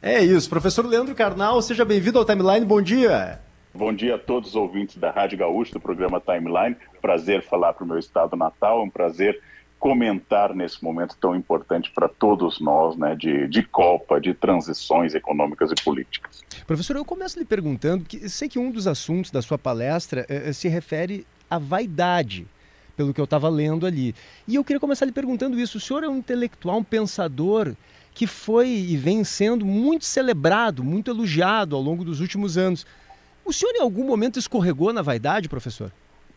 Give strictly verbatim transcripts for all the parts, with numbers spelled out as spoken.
É isso. Professor Leandro Carnal, seja bem-vindo ao Timeline. Bom dia. Bom dia a todos os ouvintes da Rádio Gaúcha, do programa Timeline. Prazer falar para o meu estado natal, é um prazer comentar nesse momento tão importante para todos nós, né, de, de Copa, de transições econômicas e políticas. Professor, eu começo lhe perguntando, que sei que um dos assuntos da sua palestra eh, se refere à vaidade, pelo que eu estava lendo ali. E eu queria começar lhe perguntando isso. O senhor é um intelectual, um pensador que foi e vem sendo muito celebrado, muito elogiado ao longo dos últimos anos. O senhor em algum momento escorregou na vaidade, professor?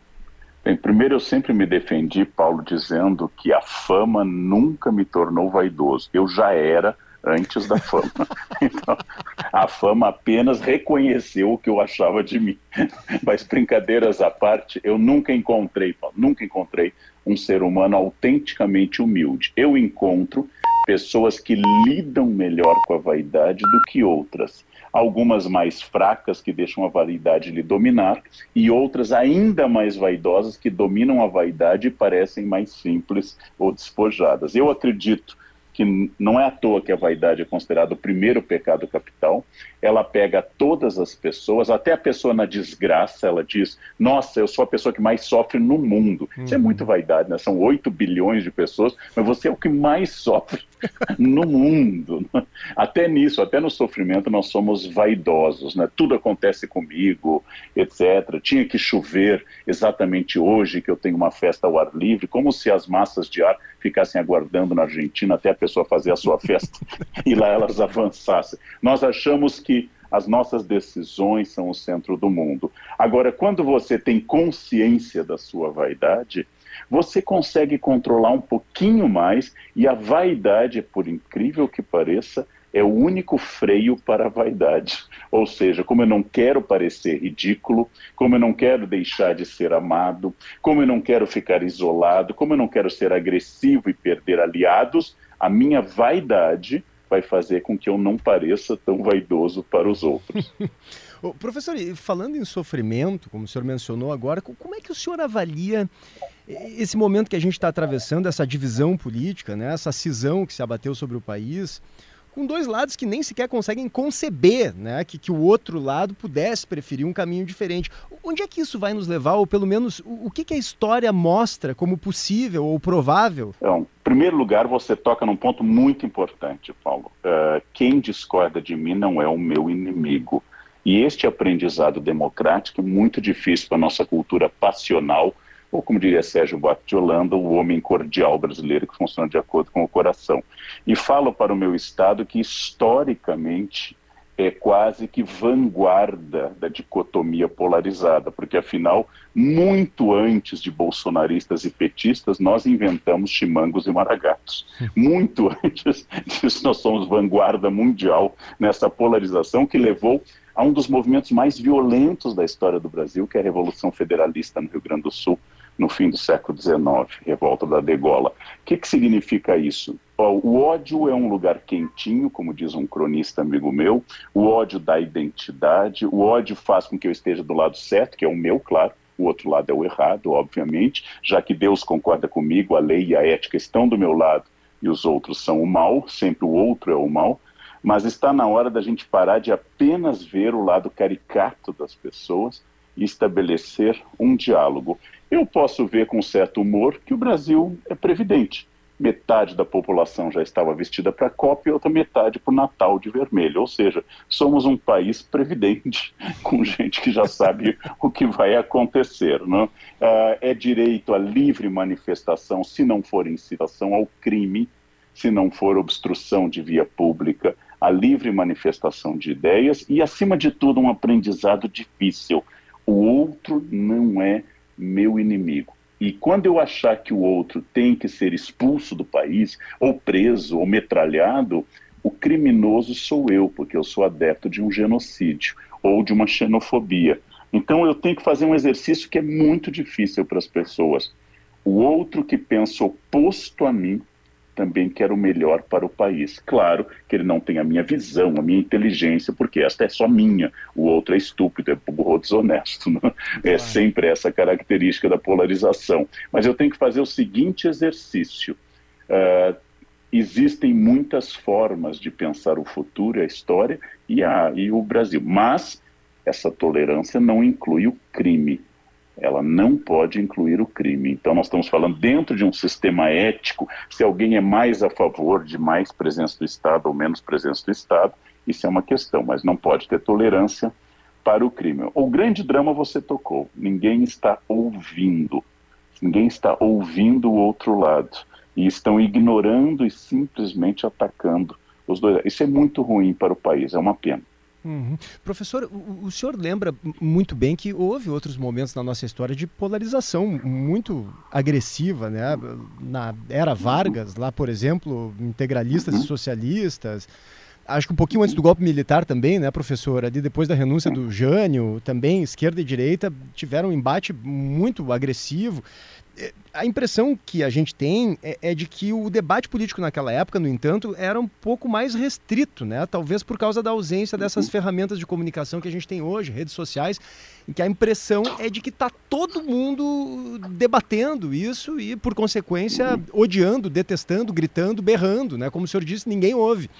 Bem, primeiro eu sempre me defendi, Paulo, dizendo que a fama nunca me tornou vaidoso. Eu já era antes da fama. Então, a fama apenas reconheceu o que eu achava de mim. Mas brincadeiras à parte, eu nunca encontrei, Paulo, nunca encontrei um ser humano autenticamente humilde. Eu encontro pessoas que lidam melhor com a vaidade do que outras. Algumas mais fracas, que deixam a vaidade lhe dominar, e outras ainda mais vaidosas, que dominam a vaidade e parecem mais simples ou despojadas. Eu acredito que não é à toa que a vaidade é considerada o primeiro pecado capital. Ela pega todas as pessoas, até a pessoa na desgraça, ela diz, nossa, eu sou a pessoa que mais sofre no mundo. Uhum. Isso é muito vaidade, né? São oito bilhões de pessoas, mas você é o que mais sofre no mundo. Até nisso, até no sofrimento, nós somos vaidosos, né? Tudo acontece comigo, etcétera. Tinha que chover exatamente hoje, que eu tenho uma festa ao ar livre, como se as massas de ar ficassem aguardando na Argentina até a pessoa fazer a sua festa e lá elas avançassem. Nós achamos que as nossas decisões são o centro do mundo. Agora, quando você tem consciência da sua vaidade, você consegue controlar um pouquinho mais, e a vaidade, por incrível que pareça, é o único freio para a vaidade. Ou seja, como eu não quero parecer ridículo, como eu não quero deixar de ser amado, como eu não quero ficar isolado, como eu não quero ser agressivo e perder aliados, a minha vaidade vai fazer com que eu não pareça tão vaidoso para os outros. Ô, professor, falando em sofrimento, como o senhor mencionou agora, como é que o senhor avalia esse momento que a gente está atravessando, essa divisão política, né, essa cisão que se abateu sobre o país, com dois lados que nem sequer conseguem conceber, né, que, que o outro lado pudesse preferir um caminho diferente. Onde é que isso vai nos levar, ou pelo menos o, o que, que a história mostra como possível ou provável? Então, em primeiro lugar, você toca num ponto muito importante, Paulo. Uh, quem discorda de mim não é o meu inimigo. E este aprendizado democrático é muito difícil para a nossa cultura passional, ou como diria Sérgio Buarque de Holanda, o homem cordial brasileiro que funciona de acordo com o coração. E falo para o meu estado que, historicamente, é quase que vanguarda da dicotomia polarizada, porque, afinal, muito antes de bolsonaristas e petistas, nós inventamos chimangos e maragatos. Muito antes disso, nós somos vanguarda mundial nessa polarização que levou a um dos movimentos mais violentos da história do Brasil, que é a Revolução Federalista no Rio Grande do Sul, no fim do século dezenove, revolta da degola. O que, que significa isso? O ódio é um lugar quentinho, como diz um cronista amigo meu, o ódio dá identidade, o ódio faz com que eu esteja do lado certo, que é o meu, claro, o outro lado é o errado, obviamente, já que Deus concorda comigo, a lei e a ética estão do meu lado e os outros são o mal, sempre o outro é o mal, mas está na hora da gente parar de apenas ver o lado caricato das pessoas e estabelecer um diálogo. Eu posso ver com certo humor que o Brasil é previdente. Metade da população já estava vestida para a Copa e outra metade para o Natal de vermelho. Ou seja, somos um país previdente, com gente que já sabe o que vai acontecer, né? Ah, é direito à livre manifestação, se não for incitação ao crime, se não for obstrução de via pública, a livre manifestação de ideias e, acima de tudo, um aprendizado difícil. O outro não é meu inimigo. E quando eu achar que o outro tem que ser expulso do país, ou preso, ou metralhado, o criminoso sou eu, porque eu sou adepto de um genocídio ou de uma xenofobia. Então eu tenho que fazer um exercício que é muito difícil para as pessoas. O outro que pensa oposto a mim também quer o melhor para o país. Claro que ele não tem a minha visão, a minha inteligência, porque esta é só minha. O outro é estúpido, é burro, desonesto. Né? É sempre essa característica da polarização. Mas eu tenho que fazer o seguinte exercício. Uh, existem muitas formas de pensar o futuro, a história e, a, e o Brasil, mas essa tolerância não inclui o crime. Ela não pode incluir o crime. Então nós estamos falando dentro de um sistema ético, se alguém é mais a favor de mais presença do Estado ou menos presença do Estado, isso é uma questão, mas não pode ter tolerância para o crime. O grande drama você tocou, ninguém está ouvindo, ninguém está ouvindo o outro lado, e estão ignorando e simplesmente atacando os dois. Isso é muito ruim para o país, é uma pena. Uhum. Professor, o, o senhor lembra muito bem que houve outros momentos na nossa história de polarização muito agressiva, né? Na era Vargas, lá, por exemplo, integralistas e socialistas. Acho que um pouquinho antes do golpe militar também, né, professor? Ali depois da renúncia do Jânio, também esquerda e direita tiveram um embate muito agressivo. A impressão que a gente tem é, é de que o debate político naquela época, no entanto, era um pouco mais restrito, né? Talvez por causa da ausência dessas ferramentas de comunicação que a gente tem hoje, redes sociais, em que a impressão é de que está todo mundo debatendo isso e, por consequência, odiando, detestando, gritando, berrando, né? Como o senhor disse, ninguém ouve.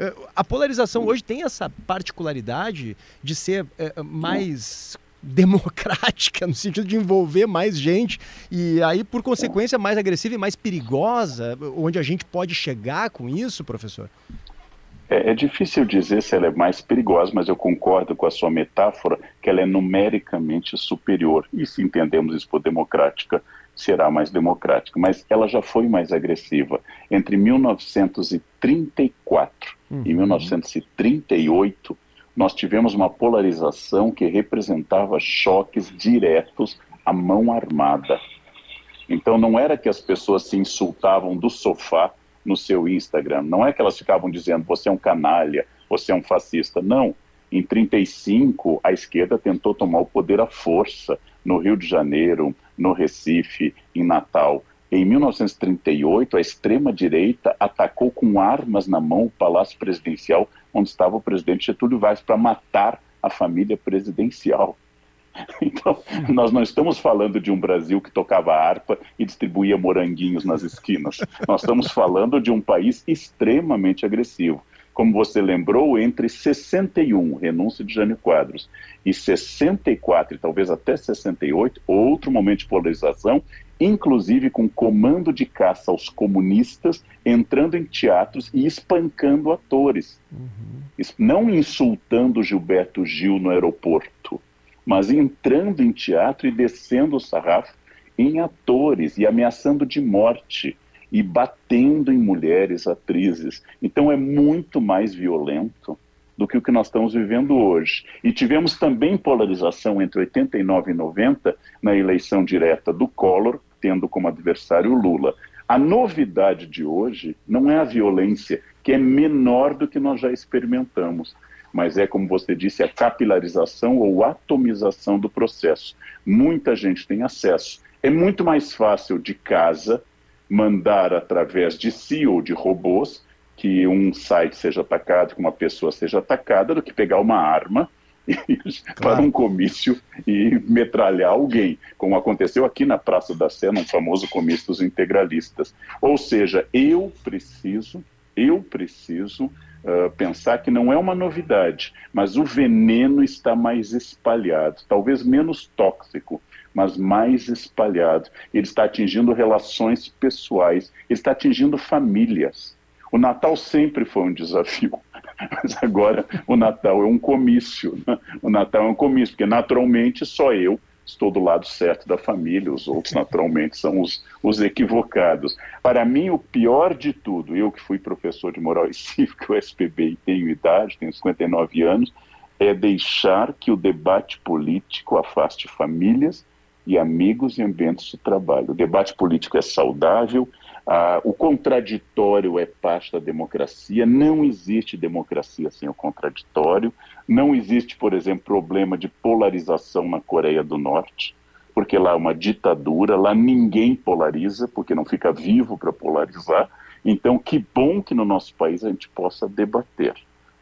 A polarização hoje tem essa particularidade de ser é, mais democrática, no sentido de envolver mais gente e aí, por consequência, mais agressiva e mais perigosa, onde a gente pode chegar com isso, professor? É, é difícil dizer se ela é mais perigosa, mas eu concordo com a sua metáfora que ela é numericamente superior, e se entendemos isso por democrática, será mais democrática, mas ela já foi mais agressiva. Entre mil novecentos e trinta e quatro uhum. e mil novecentos e trinta e oito, nós tivemos uma polarização que representava choques diretos à mão armada. Então não era que as pessoas se insultavam do sofá no seu Instagram, não é que elas ficavam dizendo você é um canalha, você é um fascista, não. Em trinta e cinco, a esquerda tentou tomar o poder à força, no Rio de Janeiro, no Recife, em Natal. Em mil novecentos e trinta e oito, a extrema-direita atacou com armas na mão o Palácio Presidencial, onde estava o presidente Getúlio Vargas, para matar a família presidencial. Então, nós não estamos falando de um Brasil que tocava harpa e distribuía moranguinhos nas esquinas. Nós estamos falando de um país extremamente agressivo. Como você lembrou, entre sessenta e um, renúncia de Jânio Quadros, e sessenta e quatro, e talvez até sessenta e oito, outro momento de polarização, inclusive com comando de caça aos comunistas, entrando em teatros e espancando atores. Uhum. Não insultando Gilberto Gil no aeroporto, mas entrando em teatro e descendo o sarrafo em atores e ameaçando de morte e batendo em mulheres atrizes. Então é muito mais violento do que o que nós estamos vivendo hoje. E tivemos também polarização entre oitenta e nove e noventa na eleição direta do Collor, tendo como adversário o Lula. A novidade de hoje não é a violência, que é menor do que nós já experimentamos, mas é, como você disse, a capilarização ou atomização do processo. Muita gente tem acesso. É muito mais fácil de casa mandar através de si ou de robôs que um site seja atacado, que uma pessoa seja atacada, do que pegar uma arma e, claro, para um comício e metralhar alguém, como aconteceu aqui na Praça da Sé, num famoso comício dos integralistas. Ou seja, eu preciso, eu preciso Uh, pensar que não é uma novidade, mas o veneno está mais espalhado, talvez menos tóxico, mas mais espalhado. Ele está atingindo relações pessoais, ele está atingindo famílias. O Natal sempre foi um desafio, mas agora o Natal é um comício, né? O Natal é um comício, porque naturalmente só eu estou do lado certo da família, os outros naturalmente são os, os equivocados. Para mim, o pior de tudo, eu que fui professor de moral e cívica, o S P B, e tenho idade, tenho cinquenta e nove anos, é deixar que o debate político afaste famílias e amigos e ambientes de trabalho. O debate político é saudável, ah, o contraditório é parte da democracia, não existe democracia sem o contraditório, não existe, por exemplo, problema de polarização na Coreia do Norte, porque lá é uma ditadura, lá ninguém polariza, porque não fica vivo para polarizar. Então, que bom que no nosso país a gente possa debater.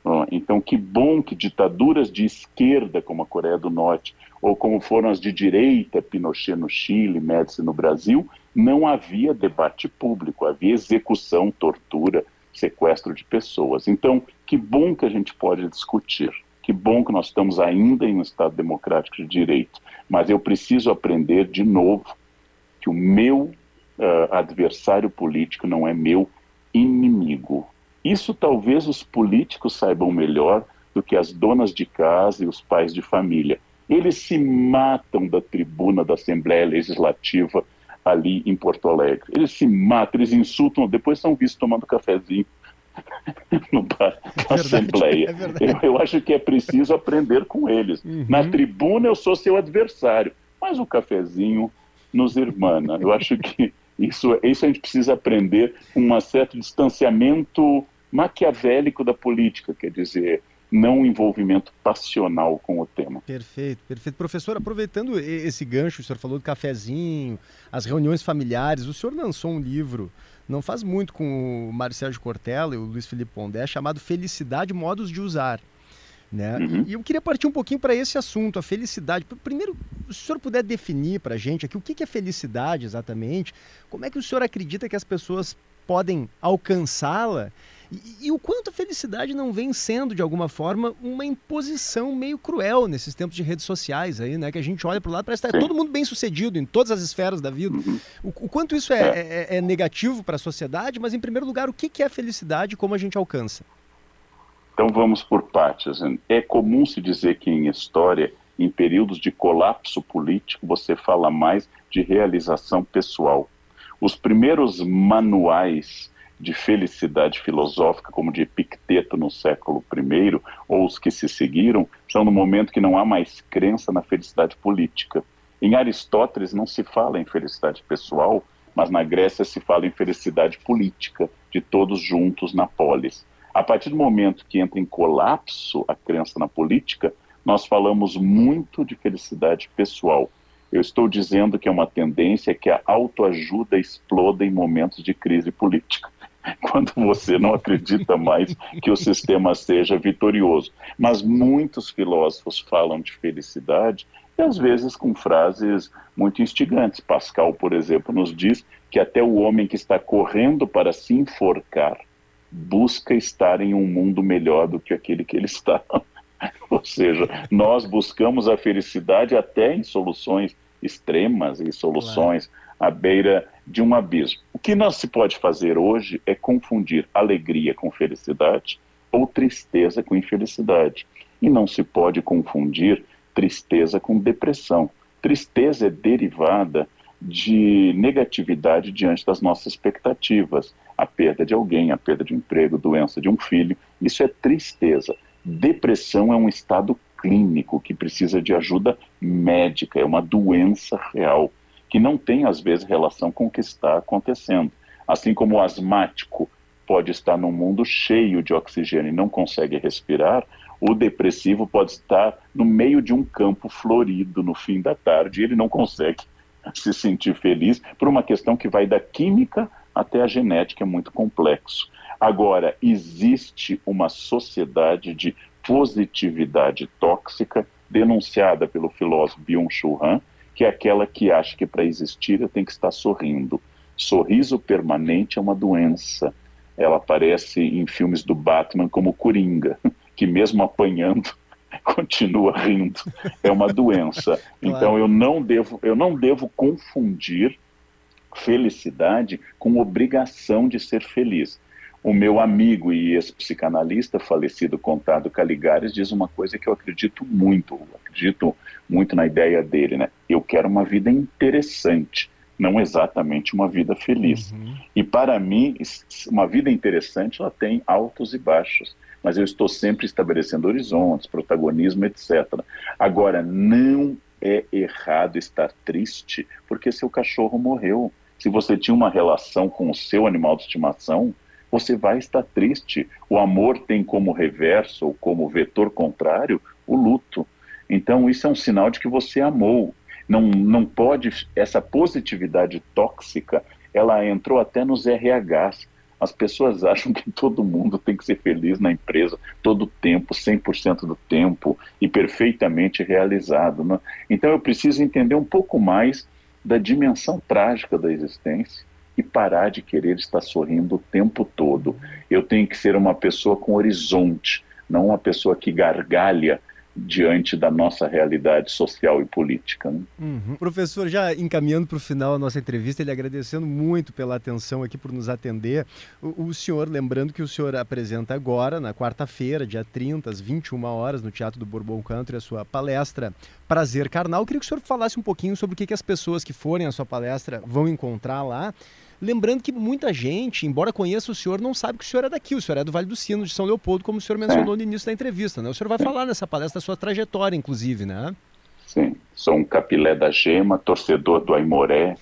Então, que bom que ditaduras de esquerda, como a Coreia do Norte, ou como foram as de direita, Pinochet no Chile, Médici no Brasil, não havia debate público, havia execução, tortura, sequestro de pessoas. Então, que bom que a gente pode discutir, que bom que nós estamos ainda em um Estado democrático de direito, mas eu preciso aprender de novo que o meu uh, adversário político não é meu inimigo. Isso talvez os políticos saibam melhor do que as donas de casa e os pais de família. Eles se matam da tribuna da Assembleia Legislativa ali em Porto Alegre. Eles se matam, eles insultam, depois são vistos tomando cafezinho no bar da Assembleia. É eu, eu acho que é preciso aprender com eles. Uhum. Na tribuna eu sou seu adversário, mas o cafezinho nos irmana. Eu acho que isso, isso a gente precisa aprender com um certo distanciamento maquiavélico da política, quer dizer, não um envolvimento passional com o tema. Perfeito, perfeito. Professor, aproveitando esse gancho, o senhor falou do cafezinho, as reuniões familiares, o senhor lançou um livro, não faz muito, com o Mário Sérgio Cortella e o Luiz Felipe Pondé, chamado Felicidade, Modos de Usar. Né? Uhum. E eu queria partir um pouquinho para esse assunto, a felicidade. Primeiro, se o senhor puder definir para a gente aqui o que é felicidade exatamente, como é que o senhor acredita que as pessoas podem alcançá-la e, e o quanto a felicidade não vem sendo, de alguma forma, uma imposição meio cruel nesses tempos de redes sociais aí, né? Que a gente olha para o lado, parece que está todo mundo bem sucedido em todas as esferas da vida. Uhum. O, o quanto isso é, é, é negativo para a sociedade, mas em primeiro lugar, o que é a felicidade e como a gente alcança? Então vamos por partes. É comum se dizer que em história, em períodos de colapso político, você fala mais de realização pessoal. Os primeiros manuais de felicidade filosófica, como de Epicteto no século primeiro, ou os que se seguiram, são no momento que não há mais crença na felicidade política. Em Aristóteles não se fala em felicidade pessoal, mas na Grécia se fala em felicidade política, de todos juntos na polis. A partir do momento que entra em colapso a crença na política, nós falamos muito de felicidade pessoal. Eu estou dizendo que é uma tendência que a autoajuda exploda em momentos de crise política, quando você não acredita mais que o sistema seja vitorioso. Mas muitos filósofos falam de felicidade, e às vezes com frases muito instigantes. Pascal, por exemplo, nos diz que até o homem que está correndo para se enforcar busca estar em um mundo melhor do que aquele que ele está. Ou seja, nós buscamos a felicidade até em soluções extremas e soluções claro. À beira de um abismo. O que não se pode fazer hoje é confundir alegria com felicidade ou tristeza com infelicidade. E não se pode confundir tristeza com depressão. Tristeza é derivada de negatividade diante das nossas expectativas. A perda de alguém, a perda de um emprego, doença de um filho, isso é tristeza. Depressão é um estado clínico que precisa de ajuda médica, é uma doença real, que não tem, às vezes, relação com o que está acontecendo. Assim como o asmático pode estar num mundo cheio de oxigênio e não consegue respirar, o depressivo pode estar no meio de um campo florido no fim da tarde e ele não consegue se sentir feliz por uma questão que vai da química até a genética, é muito complexo. Agora, existe uma sociedade de positividade tóxica denunciada pelo filósofo Byung-Chul Han, que é aquela que acha que para existir eu tenho que estar sorrindo. Sorriso permanente é uma doença. Ela aparece em filmes do Batman como Coringa, que mesmo apanhando continua rindo. É uma doença. Claro. Então eu não devo, eu não devo confundir felicidade com obrigação de ser feliz. O meu amigo e ex-psicanalista falecido Conrado Caligares diz uma coisa que eu acredito muito, eu acredito muito na ideia dele, né? Eu quero uma vida interessante, não exatamente uma vida feliz. Uhum. E para mim, uma vida interessante, ela tem altos e baixos, mas eu estou sempre estabelecendo horizontes, protagonismo, etcétera. Agora, não é errado estar triste porque seu cachorro morreu. Se você tinha uma relação com o seu animal de estimação, você vai estar triste. O amor tem como reverso ou como vetor contrário o luto. Então isso é um sinal de que você amou. Não, não pode, essa positividade tóxica, ela entrou até nos R Hs. As pessoas acham que todo mundo tem que ser feliz na empresa todo o tempo, cem por cento do tempo e perfeitamente realizado, né? Então eu preciso entender um pouco mais da dimensão trágica da existência e parar de querer estar sorrindo o tempo todo. Eu tenho que ser uma pessoa com horizonte, não uma pessoa que gargalha diante da nossa realidade social e política, né? Uhum. Professor, já encaminhando para o final a nossa entrevista, ele agradecendo muito pela atenção aqui, por nos atender. O, o senhor, lembrando que o senhor apresenta agora, na quarta-feira, dia trinta, às vinte e uma horas, no Teatro do Bourbon Country, a sua palestra Prazer Carnal. Eu queria que o senhor falasse um pouquinho sobre o que, que as pessoas que forem à sua palestra vão encontrar lá. Lembrando que muita gente, embora conheça o senhor, não sabe que o senhor é daqui, o senhor é do Vale dos Sinos, de São Leopoldo, como o senhor mencionou no início da entrevista, né? O senhor vai falar nessa palestra da sua trajetória, inclusive, né? Sim, sou um capilé da gema, torcedor do Aimoré,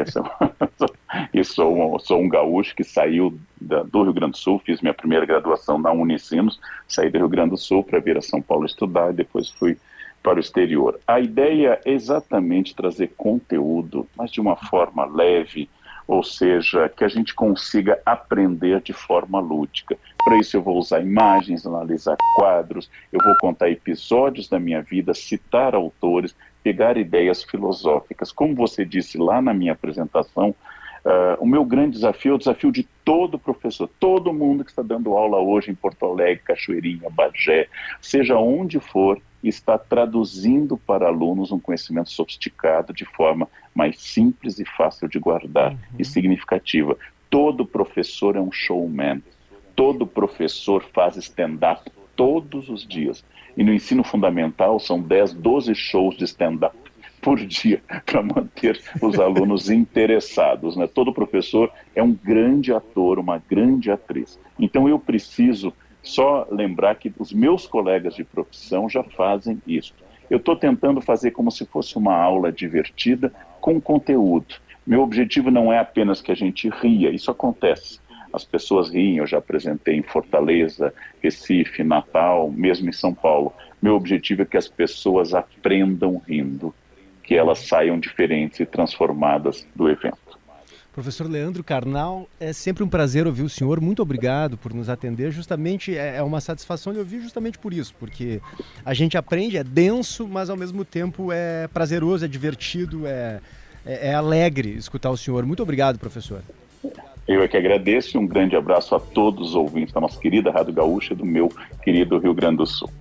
e sou um, sou um gaúcho que saiu da, do Rio Grande do Sul, fiz minha primeira graduação na Unicinos, saí do Rio Grande do Sul para vir a São Paulo estudar e depois fui para o exterior. A ideia é exatamente trazer conteúdo, mas de uma forma leve, ou seja, que a gente consiga aprender de forma lúdica. Para isso eu vou usar imagens, analisar quadros, eu vou contar episódios da minha vida, citar autores, pegar ideias filosóficas. Como você disse lá na minha apresentação, uh, o meu grande desafio é o desafio de todo professor, todo mundo que está dando aula hoje em Porto Alegre, Cachoeirinha, Bagé, seja onde for, está traduzindo para alunos um conhecimento sofisticado de forma mais simples e fácil de guardar, uhum, e significativa. Todo professor é um showman, todo professor faz stand-up todos os dias. E no ensino fundamental são dez, doze shows de stand-up por dia para manter os alunos interessados, né? Todo professor é um grande ator, uma grande atriz. Então eu preciso só lembrar que os meus colegas de profissão já fazem isso. Eu estou tentando fazer como se fosse uma aula divertida com conteúdo. Meu objetivo não é apenas que a gente ria, isso acontece. As pessoas riem, eu já apresentei em Fortaleza, Recife, Natal, mesmo em São Paulo. Meu objetivo é que as pessoas aprendam rindo, que elas saiam diferentes e transformadas do evento. Professor Leandro Carnal, é sempre um prazer ouvir o senhor, muito obrigado por nos atender, justamente é uma satisfação de ouvir justamente por isso, porque a gente aprende, é denso, mas ao mesmo tempo é prazeroso, é divertido, é, é, é alegre escutar o senhor. Muito obrigado, professor. Eu é que agradeço e um grande abraço a todos os ouvintes da nossa querida Rádio Gaúcha e do meu querido Rio Grande do Sul.